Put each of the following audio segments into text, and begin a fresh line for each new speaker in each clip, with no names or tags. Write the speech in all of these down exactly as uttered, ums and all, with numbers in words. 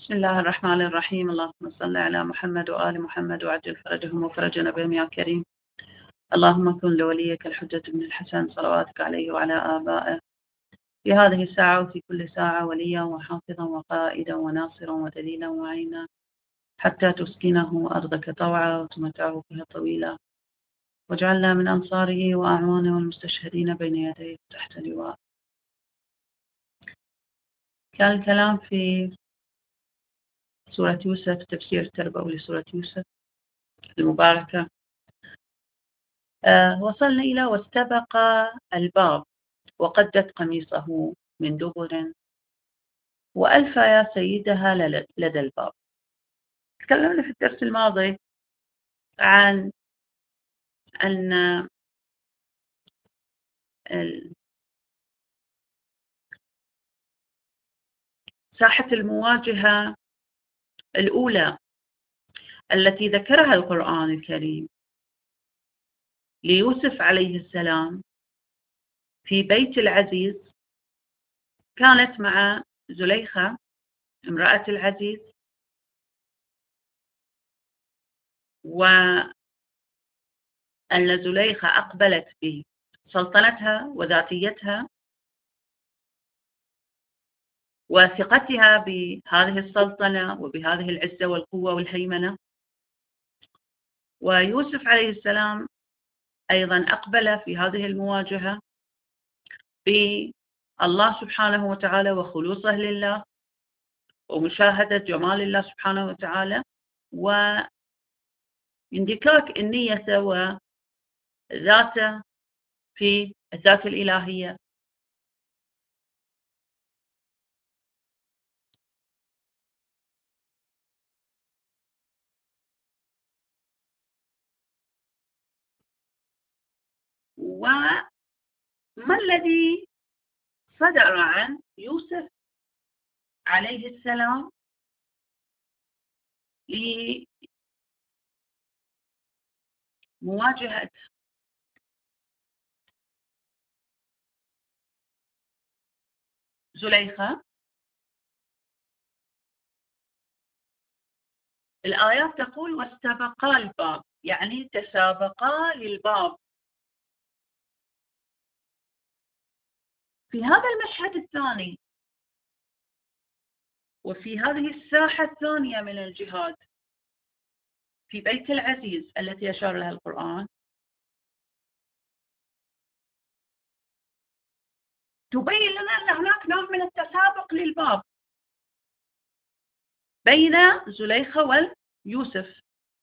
بسم الله الرحمن الرحيم. اللهم صل على محمد وآل محمد وعجل فرجهم وفرجنا بهم يا كريم. اللهم كن لوليك الحجة بن الحسن صلواتك عليه وعلى آبائه في هذه الساعة وفي كل ساعة وليا وحافظا وقائدا وناصرا ودليلا وعينا حتى تسكنه أرضك طوعا وتمتعه فيها طويلا، واجعلنا من أنصاره وأعوانه والمستشهدين بين يديه تحت لواء. كان الكلام في سورة يوسف، تفسير تربوي لسورة يوسف المباركة. آه وصلنا إلى واستبق الباب وقدت قميصه من دبر وألف يا سيدها لدى الباب. تكلمنا في الدرس الماضي عن أن ساحة المواجهة الأولى التي ذكرها القرآن الكريم ليوسف عليه السلام في بيت العزيز كانت مع زليخة امرأة العزيز، وأن زليخة أقبلت بسلطنتها وذاتيتها وثقتها بهذه السلطنة وبهذه العزة والقوة والهيمنة. ويوسف عليه السلام أيضا أقبل في هذه المواجهة بالله سبحانه وتعالى وخلوصه لله ومشاهدة جمال الله سبحانه وتعالى واندكاك النية وذاته في الذات الإلهية. وما الذي صدر عن يوسف عليه السلام لمواجهة زليخة؟ الآيات تقول واستبقا الباب، يعني تسابقا للباب. في هذا المشهد الثاني وفي هذه الساحة الثانية من الجهاد في بيت العزيز التي أشار لها القرآن، تبين لنا أن هناك نوع من التسابق للباب بين زليخة ويوسف،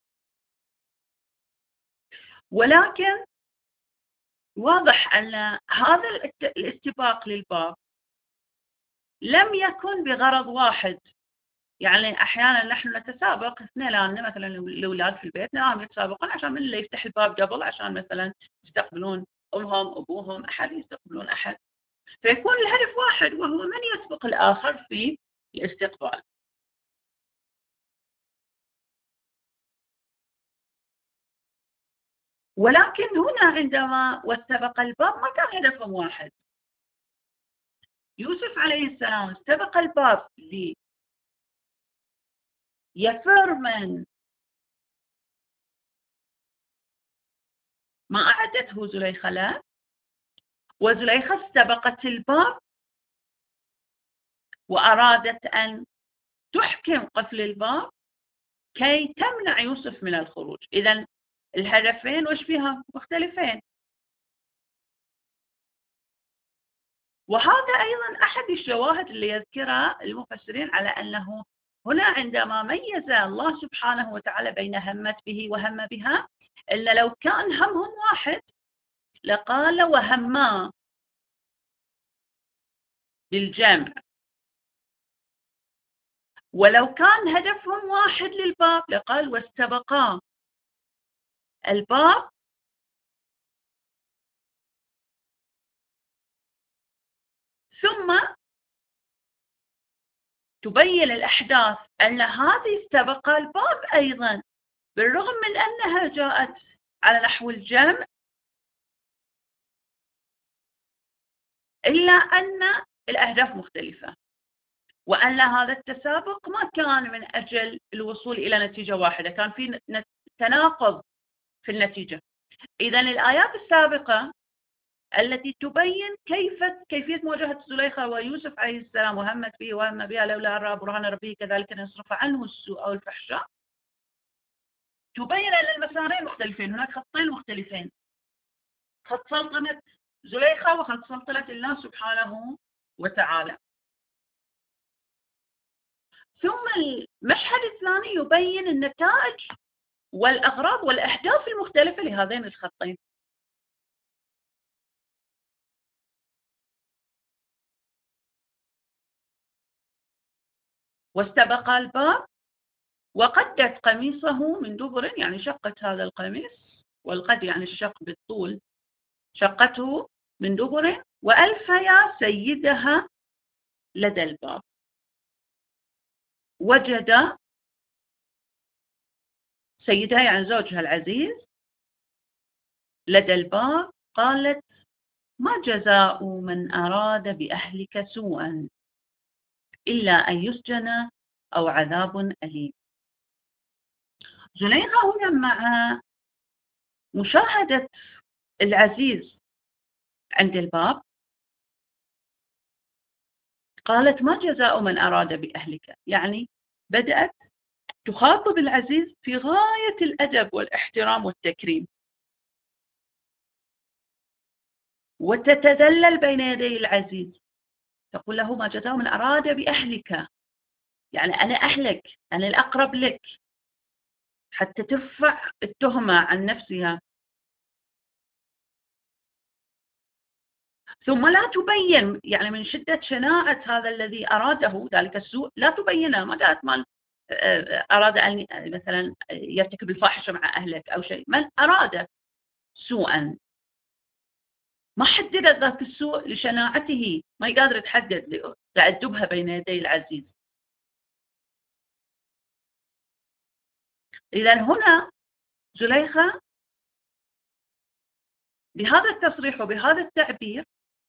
ولكن واضح أن هذا الاستباق للباب لم يكن بغرض واحد. يعني أحيانا نحن نتسابق اثنين، مثلا الأولاد في البيت نعم يتسابقون عشان من اللي يفتح الباب قبل، عشان مثلا يستقبلون أمهم أبوهم، أحد يستقبلون أحد، فيكون الهدف واحد وهو من يسبق الآخر في الاستقبال. ولكن هنا عندما واستبق الباب ما كان هدفهم واحد. يوسف عليه السلام استبق الباب ليفر من ما أعدته زليخة له، وزليخة استبقت الباب وأرادت أن تحكم قفل الباب كي تمنع يوسف من الخروج. إذن الهدفين وش فيها مختلفين. وهذا أيضا أحد الشواهد اللي يذكرها المفسرين على أنه هنا عندما ميز الله سبحانه وتعالى بين همت به وهم بها، إلا لو كان همهم واحد لقال وهما بالجمع، ولو كان هدفهم واحد للباب لقال واستبقا الباب. ثم تبين الأحداث أن هذه استبقا الباب أيضا بالرغم من أنها جاءت على نحو الجمع، إلا أن الأهداف مختلفة. وأن هذا التسابق ما كان من أجل الوصول إلى نتيجة واحدة، كان في تناقض في النتيجة. إذن الآيات السابقة التي تبين كيف كيفية مواجهة زليخة ويوسف عليه السلام وهمت به وهم بها لولا أن رأى برهان ربه كذلك نصرف عنه السوء أو الفحشاء، تبين أن المسارين مختلفين، هناك خطين مختلفين، خط سلطنة زليخة وخط سلطنة الله سبحانه وتعالى. ثم المشهد الثاني يبين النتائج والأغراض والأهداف المختلفة لهذين الخطين. واستبق الباب وقدت قميصه من دبر، يعني شقت هذا القميص، والقد يعني الشق بالطول، شقته من دبر، وألف يا سيدها لدى الباب. وجد سيدها يعني زوجها العزيز لدى الباب، قالت ما جزاء من أراد بأهلك سوءا إلا أن يسجن أو عذاب أليم. زليخة هنا مع مشاهدة العزيز عند الباب قالت ما جزاء من أراد بأهلك، يعني بدأت تخاطب العزيز في غاية الأدب والاحترام والتكريم، وتتذلل بين يدي العزيز، تقول له ما جزاء من أراد بأهلك، يعني أنا أهلك، أنا الأقرب لك، حتى ترفع التهمة عن نفسها. ثم لا تبين، يعني من شدة شناعة هذا الذي أراده ذلك السوء لا تبينه، ما قالت من أراد أن مثلا يرتكب الفاحشة مع أهلك أو شيء، من أراد سوءا، ما حددت ذاك السوء لشناعته، ما يقدر تحدد تأدبها بين يدي العزيز. إذا هنا زليخة بهذا التصريح وبهذا التعبير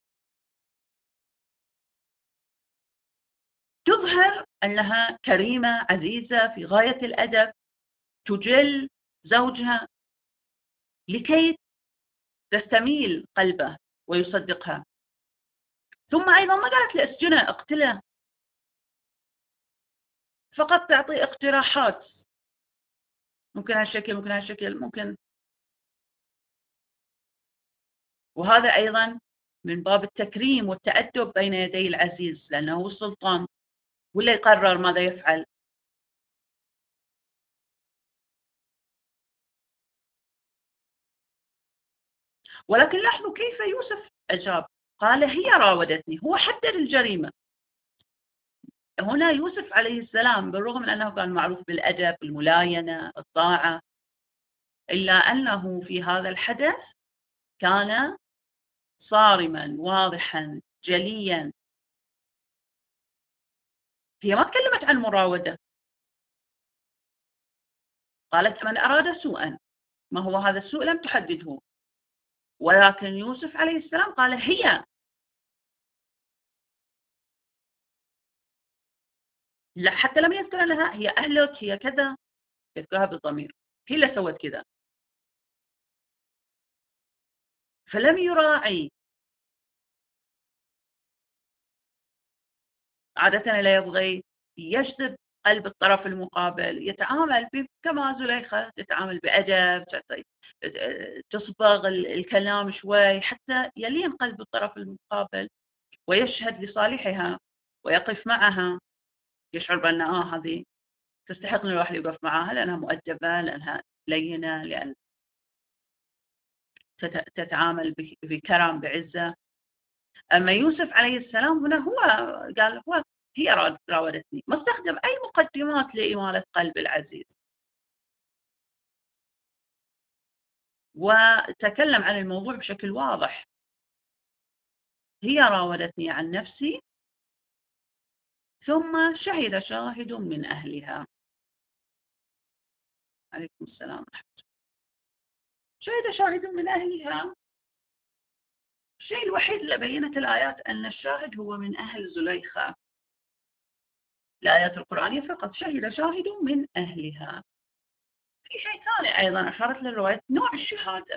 تظهر أنها كريمة عزيزة في غاية الأدب، تجل زوجها لكي تستميل قلبه ويصدقها. ثم أيضا ما قالت لأسجنه اقتله، فقط تعطي اقتراحات، ممكن هالشكل ممكن هالشكل ممكن. وهذا أيضا من باب التكريم والتأدب بين يدي العزيز، لأنه هو السلطان ولا يقرر ماذا يفعل. ولكن لاحظوا كيف يوسف أجاب، قال هي راودتني، هو حدد الجريمة. هنا يوسف عليه السلام بالرغم من أنه كان معروف بالأدب الملاينة الطاعة، إلا أنه في هذا الحدث كان صارما واضحا جليا. هي ما تكلمت عن مراودة، قالت من أراد سوءا، ما هو هذا السوء لم تحدده، ولكن يوسف عليه السلام قال هي، لا حتى لم يذكر لها هي أهلك هي كذا، يذكرها بالضمير، هي اللي سوت كذا. فلم يراعي، عادة لا يبغي يجذب قلب الطرف المقابل، يتعامل كما زليخة تتعامل بأدب، تصبغ الكلام شوي حتى يلين قلب الطرف المقابل ويشهد لصالحها ويقف معها، يشعر بأن آه هذه تستحق أن الواحد يوقف معها لأنها مؤدبة، لأنها لينة، لأن تتعامل بكرم بعزة. أما يوسف عليه السلام هنا هو قال هو هي راودتني، ما استخدم أي مقدمات لإمالة قلب العزيز، وتكلم عن الموضوع بشكل واضح، هي راودتني عن نفسي ثم شهد شاهد من أهلها. عليكم السلام ورحمة الله. شهد شاهد من أهلها، الشيء الوحيد اللي بينت الآيات أن الشاهد هو من أهل زليخة، الآيات القرآنية فقط، شهد شاهد من أهلها. في شيء ثاني أيضا أشارت للرواية، نوع الشهادة.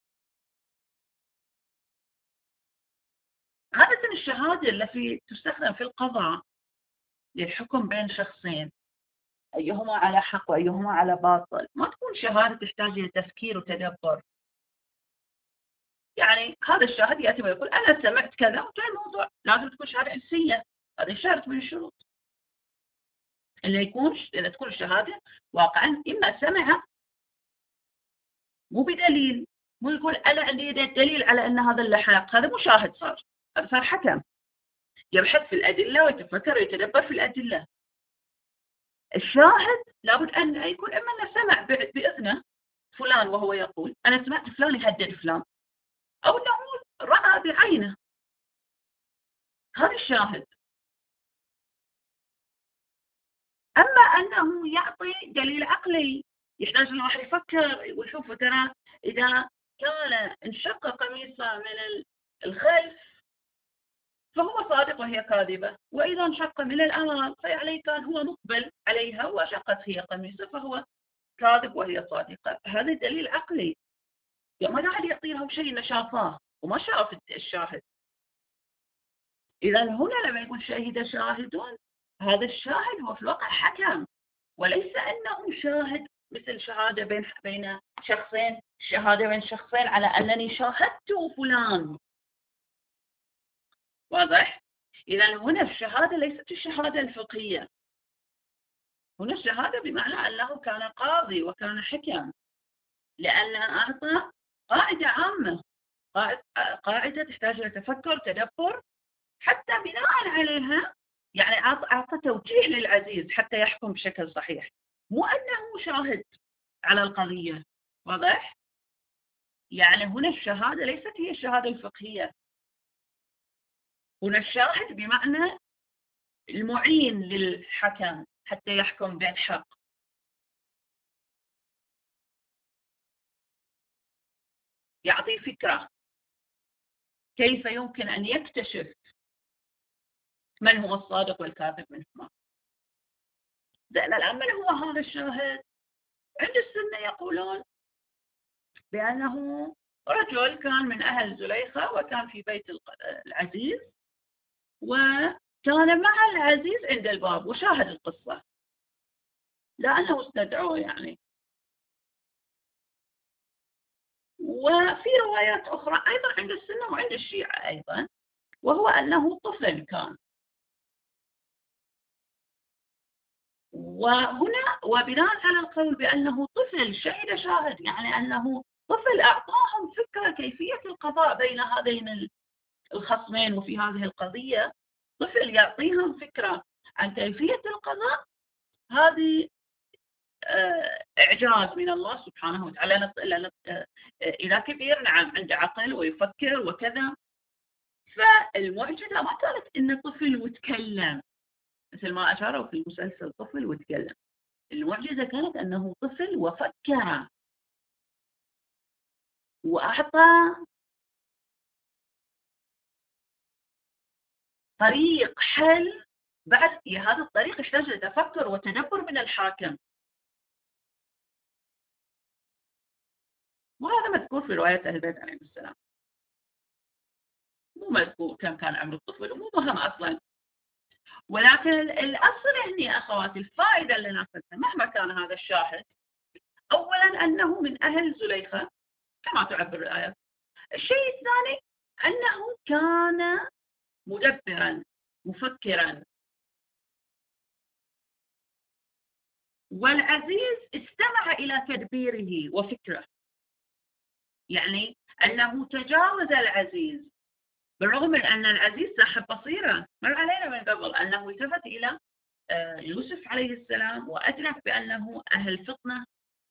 عادة الشهادة التي تستخدم في القضاء للحكم بين شخصين أيهما على حق وأيهما على باطل ما تكون شهادة تحتاج إلى تفكير وتدبر. يعني هذا الشاهد يأتي ويقول أنا سمعت كذا وانتهى الموضوع. لازم تكون شهادة حسية، هذه شرط من الشروط. اللي يكون إذا تكون الشهادة واقعا إما سمع مو بدليل، مو يقول أنا عندي دليل على أن هذا اللحاق، هذا مشاهد صار، هذا صار حكم يبحث في الأدلة ويتفكر ويتدبر في الأدلة. الشاهد لابد أن يكون إما أنه سمع بإذنه فلان وهو يقول أنا سمعت فلان يهدد فلان، أو أنه رأى بعينه، هذا الشاهد. أما أنه يعطي دليل عقلي يحتاج الواحد يفكر ويشوف ترى إذا كان انشق قميصه من الخلف فهو صادق وهي كاذبة، وإذا انشق من الأمام فيعني كان هو مقبل عليها وشقت هي قميصه فهو كاذب وهي صادقة. هذا دليل عقلي، ما قاعد يعطي لهم شيء نشافاه وما شاف الشاهد. إذا هنا لما يقول شهد شاهدون، هذا الشاهد هو في الواقع حكم، وليس أنه شاهد مثل شهادة بين بين شخصين، شهادة بين شخصين على أنني شاهدت فلان. واضح؟ إذا هنا الشهادة ليست الشهادة الفقهية، هنا الشهادة بمعنى أنه كان قاضي وكان حكم، لأن أعطى قاعدة عامة، قاعدة تحتاج إلى تفكر تدبر، حتى بناء عليها يعني أعطى توجيه للعزيز حتى يحكم بشكل صحيح، مو أنه شاهد على القضية. واضح؟ يعني هنا الشهادة ليست هي الشهادة الفقهية، هنا الشاهد بمعنى المعين للحكم حتى يحكم بالحق. يعطي فكرة كيف يمكن أن يكتشف من هو الصادق والكاذب منهما. لأن الأمل هو هذا الشاهد. عند السنة يقولون بأنه رجل كان من أهل زليخة وكان في بيت العزيز، وكان مع العزيز عند الباب وشاهد القصة لأنه استدعوه يعني. وفي روايات أخرى أيضا عند السنة وعند الشيعة أيضا، وهو أنه طفل كان. وهنا وبناء على القول بأنه طفل شهد شاهد، يعني أنه طفل أعطاهم فكرة كيفية القضاء بين هذين الخصمين. وفي هذه القضية طفل يعطيهم فكرة عن كيفية القضاء، هذه إعجاز من الله سبحانه وتعالى. إذا كبير نعم عنده عقل ويفكر وكذا، فالمعجزة ما كانت إن طفل وتكلم مثل ما أشاروا في المسلسل طفل وتكلم، المعجزة كانت أنه طفل وفكر وأعطى طريق حل. بعد هذا الطريق يحتاج لتفكر وتدبر من الحاكم، وهذا مذكور في رواية أهل البيت عليهم السلام، مو مذكور كم كان عمر الطفل ومو مهم أصلا. ولكن الأصل هنا أخواتي الفائدة اللي ناخذها مهما كان هذا الشاهد، أولا أنه من أهل زليخة كما تعبر الآيات. الشيء الثاني أنه كان مدبرا مفكرا، والعزيز استمع إلى تدبيره وفكره، يعني أنه تجاوز العزيز بالرغم من أن العزيز صاحب بصيرة. مر علينا من قبل أنه التفت إلى يوسف عليه السلام وأدرك بأنه أهل فطنة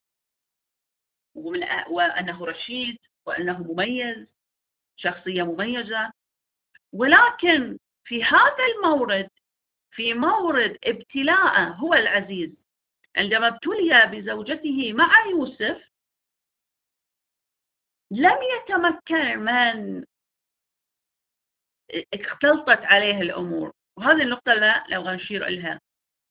ومن وأنه رشيد وأنه مميز، شخصية مميزة. ولكن في هذا المورد، في مورد ابتلاء هو العزيز، عندما ابتلي بزوجته مع يوسف لم يتمكن من اختلطت عليه الأمور. وهذه النقطة لا لو نشير لها،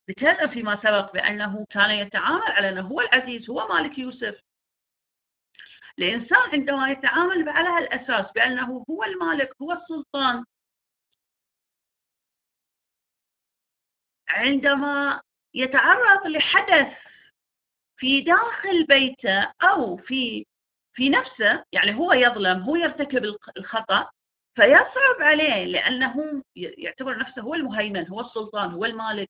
ذكرنا فيما سبق بأنه كان يتعامل على أنه هو العزيز، هو مالك يوسف. الإنسان عندما يتعامل على هالأساس بأنه هو المالك هو السلطان، عندما يتعرض لحدث في داخل بيته أو في في نفسه، يعني هو يظلم، هو يرتكب الخطأ، فيصعب عليه لأنه يعتبر نفسه هو المهيمن، هو السلطان، هو المالك،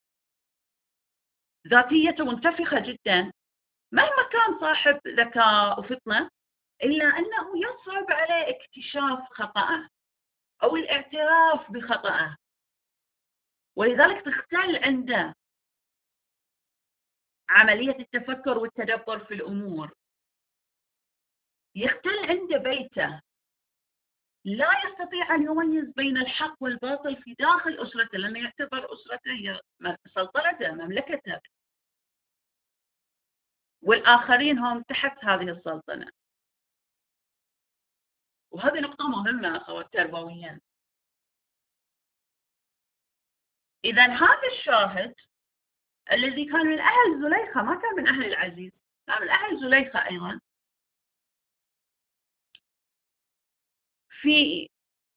ذاتيته منتفخة جدا، مهما كان صاحب ذكاء وفطنة، إلا أنه يصعب عليه اكتشاف خطأه أو الاعتراف بخطأه، ولذلك تختل عنده عملية التفكر والتدبر في الأمور، يختل عنده بيته، لا يستطيع أن يميز بين الحق والباطل في داخل أسرته، لأنه يعتبر أسرته هي سلطنته، مملكته، والآخرين هم تحت هذه السلطنة. وهذه نقطة مهمة أخوات تربويا. إذا هذا الشاهد الذي كان من أهل زليخة، ما كان من أهل العزيز، كان من أهل زليخة أيضا، في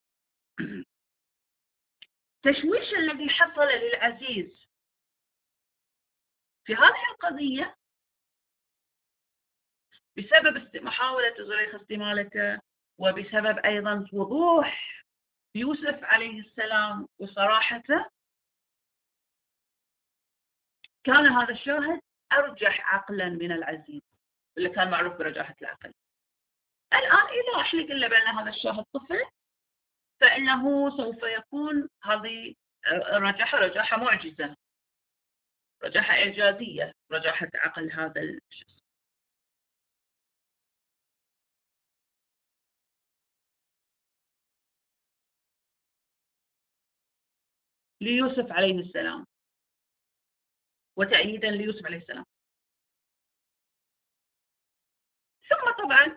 تشويش الذي حصل للعزيز في هذه القضية بسبب محاولة زليخة استمالته، وبسبب أيضا وضوح يوسف عليه السلام وصراحته، كان هذا الشاهد أرجح عقلا من العزيز اللي كان معروف برجاحة العقل. الآن إذا أحلق إلا بأن هذا الشاهد طفل، فإنه سوف يكون هذه رجاحة رجاحة معجزة، رجاحة إعجازية، رجاحة عقل هذا الشخص. ليوسف عليه السلام، وتأييدا ليوسف عليه السلام. ثم طبعا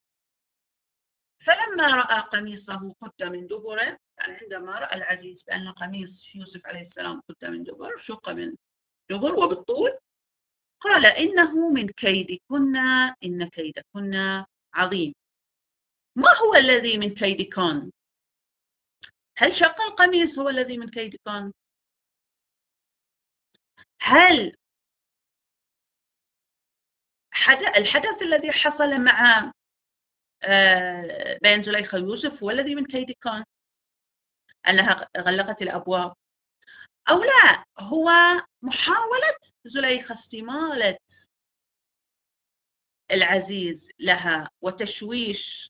فلما رأى قميصه قد من دبره، يعني عندما رأى العزيز بأن قميص يوسف عليه السلام قد من دبر، شق من دبر وبالطول، قال إنه من كيدكن، إن كيدكن عظيم. ما هو الذي من كيدكن؟ هل شق القميص هو الذي من كيدكن؟ هل الحدث الذي حصل مع بين زليخة ويوسف هو الذي من كيدكن، أنها غلقت الأبواب؟ أو لا، هو محاولة زليخة استمالة العزيز لها وتشويش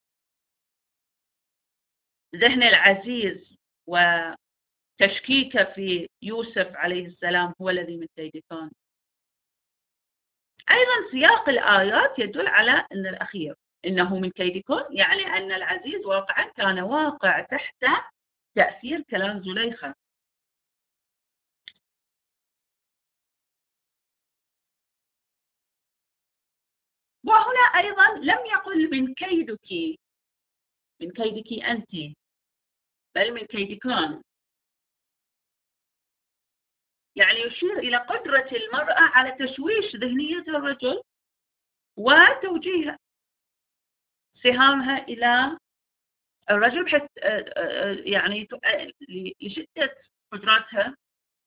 ذهن العزيز وتشكيكه في يوسف عليه السلام هو الذي من كيدكن. أيضا سياق الآيات يدل على أن الأخير إنه من كيدكن، يعني أن العزيز واقعا كان واقع تحت تأثير كلام زليخة. وهنا أيضا لم يقل من كيدك، من كيدك أنت، بل من كيدكن، يعني يشير إلى قدرة المرأة على تشويش ذهنية الرجل وتوجيه سهامها إلى الرجل، بحيث يعني لشدة قدراتها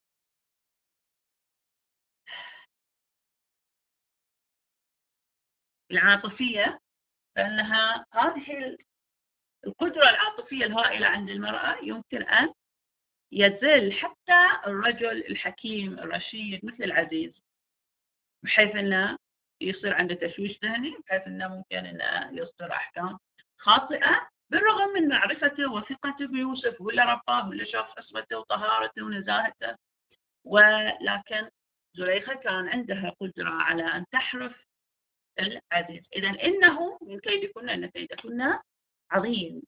العاطفية، فإنها هذه القدرة العاطفية الهائلة عند المرأة يمكن أن يزل حتى الرجل الحكيم الرشيد مثل العزيز، بحيث أنه يصير عنده تشويش ذهني، بحيث أنه ممكن أنه يصدر أحكام خاطئة بالرغم من معرفته وثقته بيوسف، ولا رباه، ولا شاف عصمته وطهارته ونزاهته، ولكن زليخة كان عندها قدرة على أن تحرف العزيز. إذن إنه من كيدكن، إن كيدكن عظيم.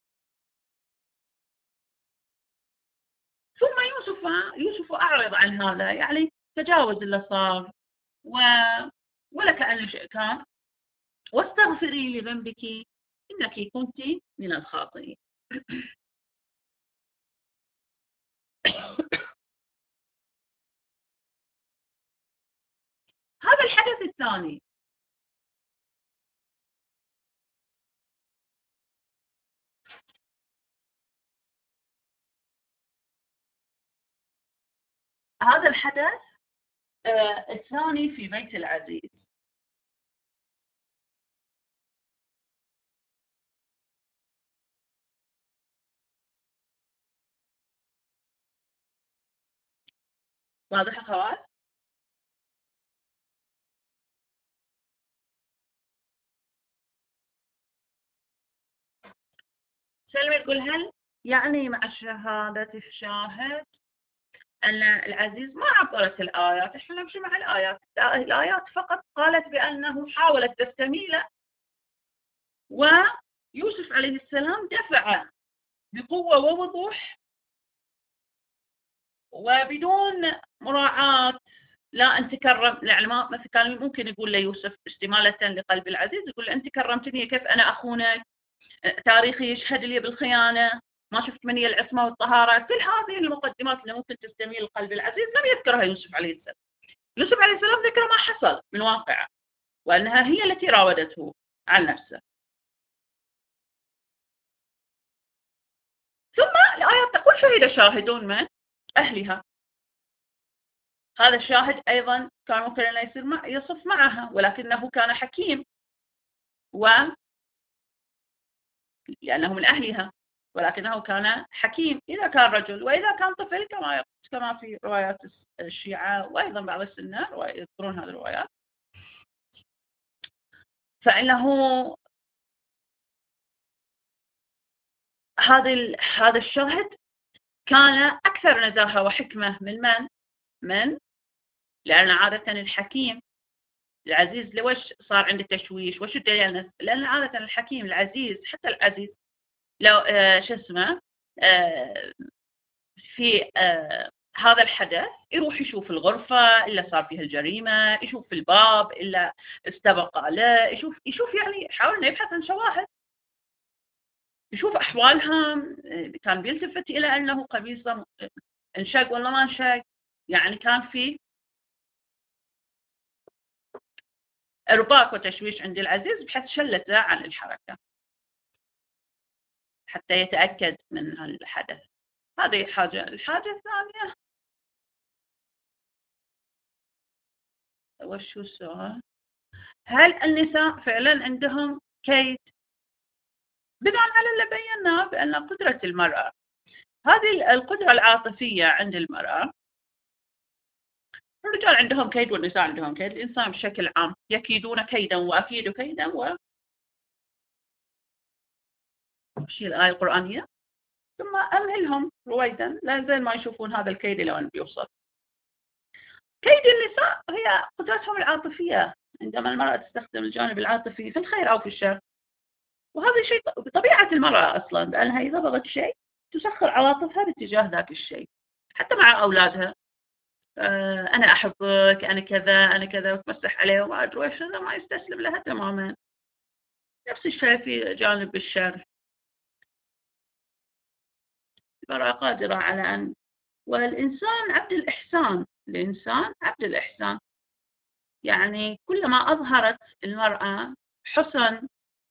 ثم يوسف يوسف أعرض عن هذا، يعني تجاوز اللي صار و... ولا كأن شيء كان، واستغفري لذنبك إنك كنت من الخاطئين. هذا الحدث الثاني. هذا الحدث آه الثاني في بيت العزيز. واضح أخوات؟ سلمى تقول هل يعني مع شهادة الشاهد أن العزيز ما عبرت الآيات، إحنا نمشي مع الآيات، الآيات فقط قالت بأنه حاولت تستميله ويوسف عليه السلام دفع بقوة ووضوح وبدون مراعاة، لا أنت كرم العلماء مثلا كان ممكن يقول ليوسف استمالة لقلب العزيز، يقول له أنت كرمتني كيف أنا أخونك، تاريخي يشهد لي بالخيانة، ما شفت مني العصمة والطهارة، كل هذه المقدمات اللي ممكن تستميل قلب العزيز لم يذكرها يوسف عليه السلام. يوسف عليه السلام ذكر ما حصل من واقعه وأنها هي التي راودته عن نفسه. ثم الآية تقول شهد شاهدون من أهلها. هذا الشاهد أيضا كان ممكن أن يصير مع يصف معها، ولكنه كان حكيم و لأنه من أهلها، ولكنه كان حكيم إذا كان رجل، وإذا كان طفل كما كما في روايات الشيعة وأيضا بعض السنة يذكرون هذه الروايات، فإنه هذا هذا الشاهد كان أكثر نزاهة وحكمة من من؟ من لأن عادة الحكيم العزيز لوش صار عنده تشويش؟ وش الدليل؟ لأن عادة الحكيم العزيز حتى العزيز لو آه شو اسمه آه في آه هذا الحدث يروح يشوف الغرفة إلا صار فيها الجريمة، يشوف الباب إلا استبق عليه، يشوف يشوف يعني يحاول إنه يبحث عن شواهد، يشوف أحوالها، كان بيلتفت إلى أنه قميصه انشق ولا ما انشق، يعني كان في إرباك وتشويش عند العزيز بحيث شلته عن الحركة حتى يتأكد من الحدث. هذه حاجة. الحاجة الثانية وش هو السؤال؟ هل النساء فعلا عندهم كيد؟ بناء على اللي بيناه بأن قدرة المرأة، هذه القدرة العاطفية عند المرأة، الرجال عندهم كيد والنساء عندهم كيد، الإنسان بشكل عام يكيدون كيدا وأكيد كيدا و شيء الآية القرآنية ثم أمهلهم رويدا لا زين ما يشوفون هذا الكيد إلى وين بيوصل. كيد النساء هي قدرتهم العاطفية، عندما المرأة تستخدم الجانب العاطفي في الخير أو في الشر، وهذا شيء بطبيعة المرأة أصلا بأنها إذا بغت شيء تسخر عواطفها باتجاه ذاك الشيء، حتى مع أولادها. آه أنا أحبك، أنا كذا أنا كذا، وتمسح عليه وما أدري وإيش، هذا ما يستسلم لها تماما. نفس الشيء في جانب الشر، المرأة قادرة على أن، والإنسان عبد الإحسان، الإنسان عبد الإحسان، يعني كلما أظهرت المرأة حسن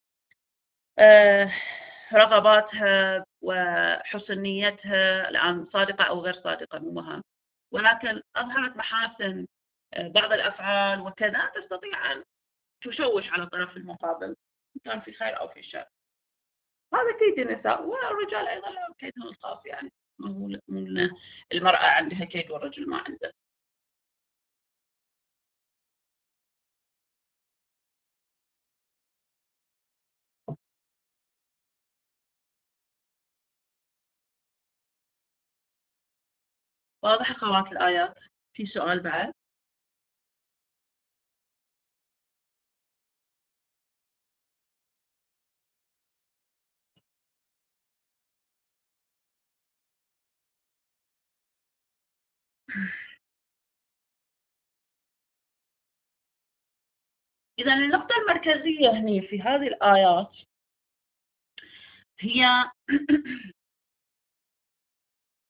آه رغباتها وحسن نيتها، الآن صادقة أو غير صادقة مو مهم، ولكن أظهرت محاسن بعض الأفعال وكذا، تستطيع أن تشوش على الطرف المقابل كان في خير أو في شر. هذا كيد النساء، والرجال أيضا لهم كيدهم الخاص، يعني مو المرأة عندها كيد والرجل ما عنده. واضح أخوات الآيات؟ في سؤال بعد؟ إذا النقطة المركزية هنا في هذه الآيات هي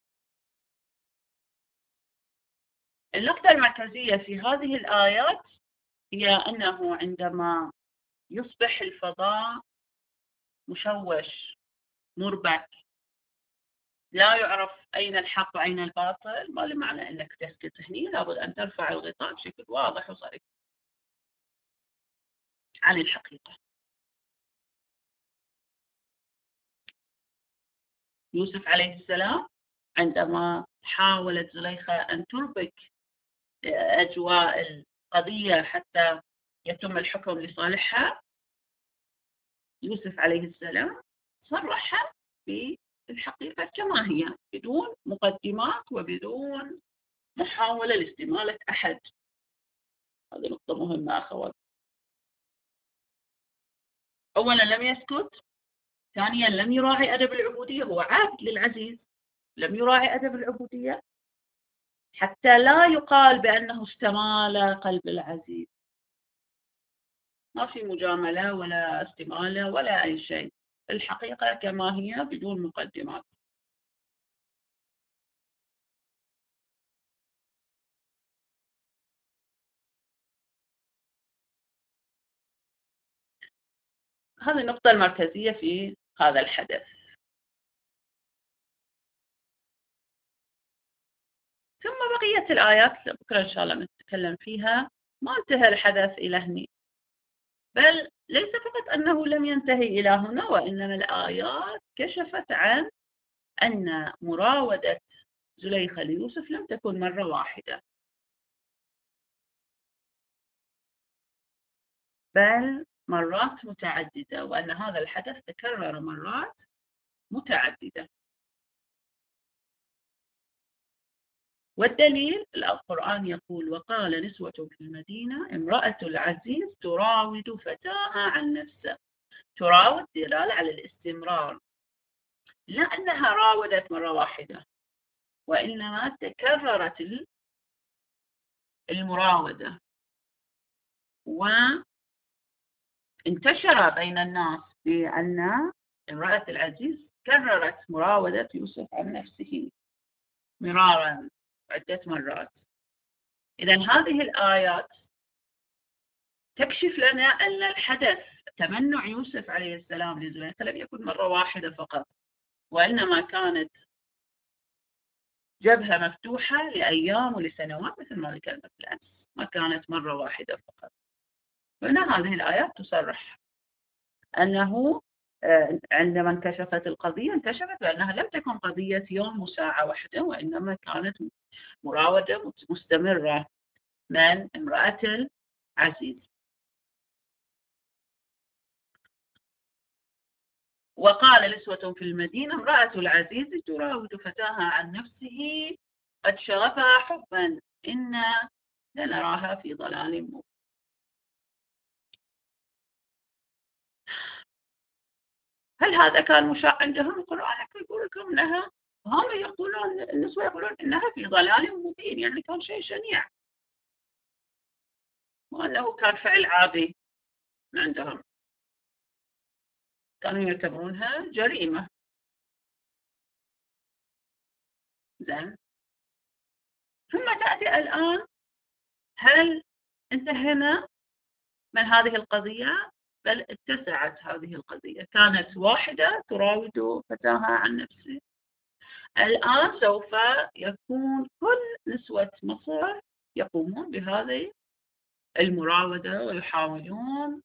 النقطة المركزية في هذه الآيات هي أنه عندما يصبح الفضاء مشوش مربك، لا يعرف أين الحق وأين الباطل، ما لمعنى أنك تسكت هني، لابد أن ترفع الغطاء بشكل واضح وصريح عن الحقيقة. يوسف عليه السلام عندما حاولت زليخة أن تربك أجواء القضية حتى يتم الحكم لصالحها، يوسف عليه السلام صرح بالحقيقة كما هي بدون مقدمات وبدون محاولة لاستمالة أحد. هذه نقطة مهمة أخوات. أولا لم يسكت، ثانيا لم يراعي أدب العبودية، هو عبد للعزيز، لم يراعي أدب العبودية حتى لا يقال بأنه استمال قلب العزيز. ما في مجاملة ولا استمالة ولا أي شيء، الحقيقة كما هي بدون مقدمات. هذه النقطة المركزية في هذا الحدث. ثم بقية الآيات بكرة إن شاء الله نتكلم فيها. ما انتهى الحدث إلى هني، بل ليس فقط أنه لم ينتهي إلى هنا، وإنما الآيات كشفت عن أن مراودة زليخة ليوسف لم تكن مرة واحدة، بل مرات متعددة، وأن هذا الحدث تكرر مرات متعددة. والدليل القرآن يقول: وقال نسوة في المدينة امرأة العزيز تراود فتاها عن نفسه. تراود دلالة على الاستمرار، لا أنها راودت مرة واحدة، وإنما تكررت المراودة، وانتشر بين الناس بأن امرأة العزيز كررت مراودة يوسف عن نفسه مرارا عدة مرات. إذن هذه الآيات تكشف لنا أن الحدث تمنع يوسف عليه السلام لزليخة لم يكن مرة واحدة فقط، وإنما كانت جبهة مفتوحة لأيام ولسنوات، مثل ما ذكرنا بالأمس، ما كانت مرة واحدة فقط. هنا هذه الآيات تصرح أنه عندما انكشفت القضية انكشفت بأنها لم تكن قضية يوم وساعة واحدة، وإنما كانت مراودة مستمرة من امرأة العزيز. وقال نسوة في المدينة امرأة العزيز تراود فتاها عن نفسه قد شغفها حبا إنا لنراها في ضلال مبين. هل هذا كان مشاع عندهم؟ القرآن يقول لكم أنها، هم يقولون النسوة يقولون إنها في ضلال مبين، يعني كان شيء شنيع، وأنه كان فعل عادي عندهم، كانوا يعتبرونها جريمة. زين، ثم تأتي الآن، هل انتهينا من هذه القضية؟ بل اتسعت هذه القضية، كانت واحدة تراود فتاها عن نفسه، الآن سوف يكون كل نسوة مصر يقومون بهذه المراودة ويحاولون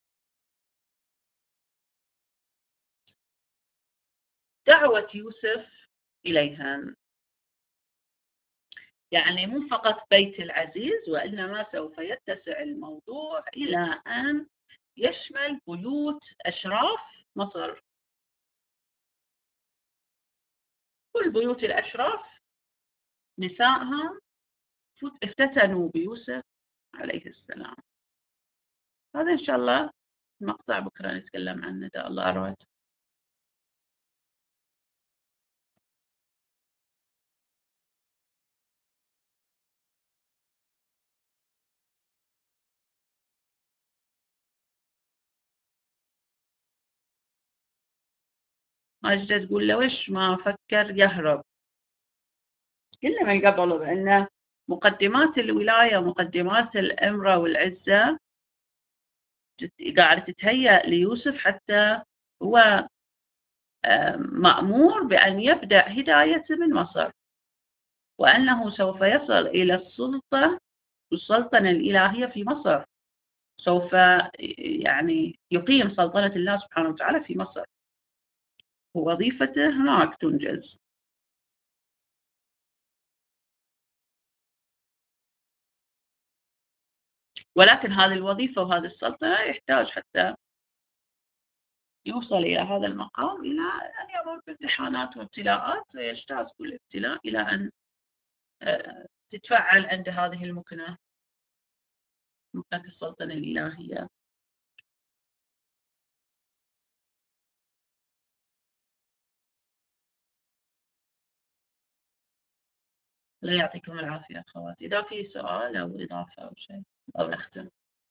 دعوة يوسف إليهم. يعني مو فقط بيت العزيز، وإنما سوف يتسع الموضوع إلى أن يشمل بيوت أشراف مصر، كل بيوت الأشراف نسائها افتتنوا بيوسف عليه السلام. هذا إن شاء الله مقطع بكرة نتكلم عنه إذا الله أراد. ماجدة تقول له وش ما فكر يهرب. كل من قبله بأن مقدمات الولاية ومقدمات الأمرة والعزة قاعدة تتهيأ ليوسف حتى هو مأمور بأن يبدأ هداية من مصر، وأنه سوف يصل إلى السلطة السلطنة الإلهية في مصر، سوف يعني يقيم سلطنة الله سبحانه وتعالى في مصر، ووظيفته هناك تنجز. ولكن هذه الوظيفة وهذه السلطنة يحتاج حتى يوصل إلى هذا المقام إلى أن يمر بامتحانات وابتلاءات، ويجتاز كل ابتلاء إلى أن تتفعل عند هذه المكنة، مكنة السلطنة الإلهية. لا يعطيكم العافية أخوات. إذا في سؤال أو إضافة أو شيء أو نختم.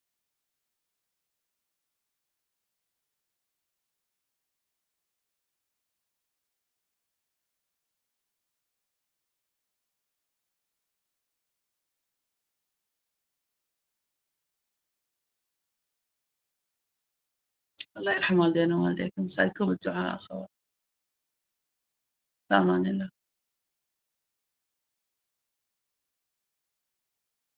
الله يرحم والدينا ووالديكم. سألكم الدعاء أخوات. في أمان الله.